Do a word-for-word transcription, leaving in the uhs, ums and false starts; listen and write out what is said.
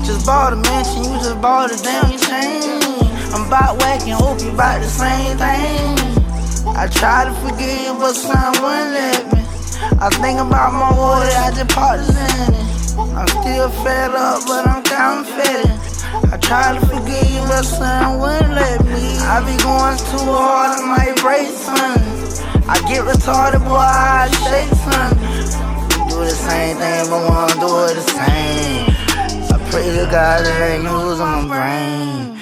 Just bought a mansion, you just bought a damn chain. I'm bout whacking, hope you bout the same thing. I try to forgive, but son wouldn't let me. I think about my water, I just partisan it. I'm still fed up, but I'm counterfeiting. I try to forgive, but son wouldn't let me. I be going too hard, I might break son. I get retarded, boy, I shake son. Do the same thing, but wanna do it the same. I pray to God there ain't news on my brain.